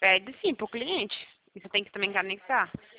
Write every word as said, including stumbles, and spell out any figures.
pede sim pro cliente. E você tem que também canalizar.